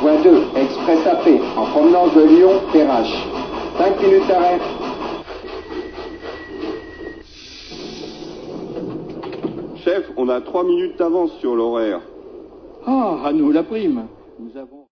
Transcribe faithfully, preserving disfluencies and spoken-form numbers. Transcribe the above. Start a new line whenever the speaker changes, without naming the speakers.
quatre-vingt-deux, Express A P, en provenance de Lyon-Perrache. cinq minutes d'arrêt.
Chef, on a trois minutes d'avance sur l'horaire.
Ah, à nous la prime. Nous avons...